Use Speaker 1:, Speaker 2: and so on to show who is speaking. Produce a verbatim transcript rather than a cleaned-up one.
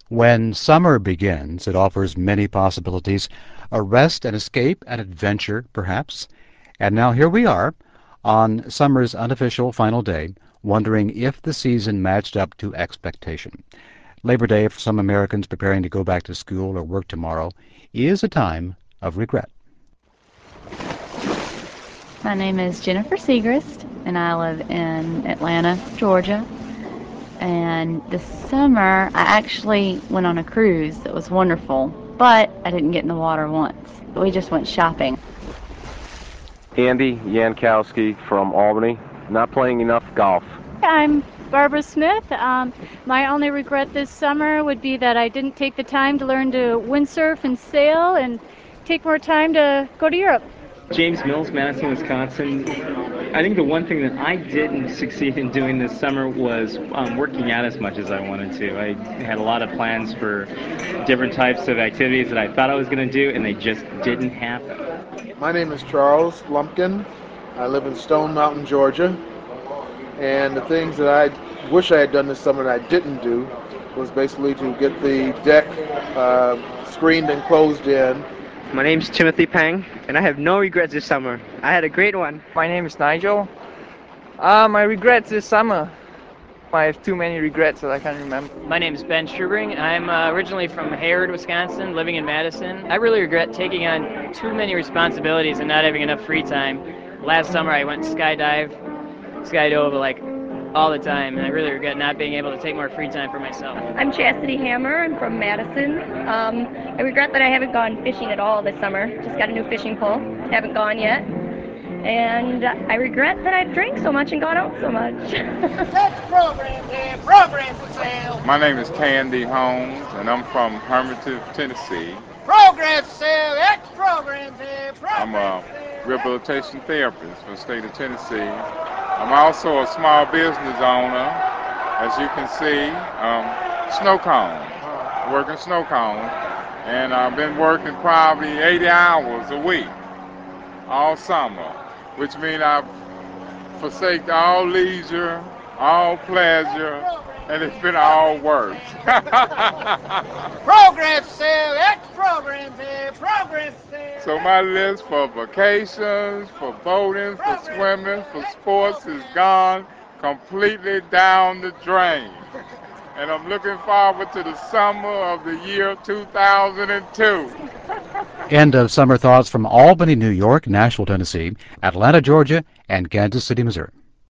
Speaker 1: When summer begins, it offers many possibilities, a rest and escape, an adventure, perhaps. And now here we are, on summer's unofficial final day, wondering if the season matched up to expectation. Labor Day, for some Americans preparing to go back to school or work tomorrow, is a time of regret.
Speaker 2: My name is Jennifer Segrist, and I live in Atlanta, Georgia. And this summer, I actually went on a cruise that was wonderful, but I didn't get in the water once. We just went shopping.
Speaker 3: Andy Yankowski from Albany, not playing enough golf.
Speaker 4: I'm Barbara Smith. Um, my only regret this summer would be that I didn't take the time to learn to windsurf and sail and take more time to go to Europe.
Speaker 5: James Mills, Madison, Wisconsin. I think the one thing that I didn't succeed in doing this summer was um, working out as much as I wanted to. I had a lot of plans for different types of activities that I thought I was going to do, and they just didn't happen.
Speaker 6: My name is Charles Lumpkin. I live in Stone Mountain, Georgia. And the things that I wish I had done this summer that I didn't do was basically to get the deck uh, screened and closed in.
Speaker 7: My name's Timothy Pang, and I have no regrets this summer. I had a great one.
Speaker 8: My name is Nigel. Uh, my regrets this summer. I have too many regrets that I can't remember.
Speaker 9: My name is Ben Schubring. I'm uh, originally from Hayward, Wisconsin, living in Madison. I really regret taking on too many responsibilities and not having enough free time. Last summer I went skydive, skydove like all the time, and I really regret not being able to take more free time for myself.
Speaker 10: I'm Chastity Hammer. I'm from Madison. Um, I regret that I haven't gone fishing at all this summer. Just got a new fishing pole. Haven't gone yet. And I regret that I've drank so much and gone out so much.
Speaker 11: That's programs here, programs for sale.
Speaker 12: My name is Candy Holmes, and I'm from Hermitage, Tennessee.
Speaker 11: Programs for sale, that's programs here, programs
Speaker 12: I'm a rehabilitation therapist for the state of Tennessee. I'm also a small business owner, as you can see, um, snow cone, working snow cone, and I've been working probably eighty hours a week all summer, which means I've forsaken all leisure, all pleasure, and it's been all work.
Speaker 11: Programs sale, that's programs here, programs sale.
Speaker 12: So my list for vacations, for boating, for swimming, for sports is gone completely down the drain. And I'm looking forward to the summer of the year two thousand two.
Speaker 1: End of summer thoughts from Albany, New York, Nashville, Tennessee, Atlanta, Georgia, and Kansas City, Missouri.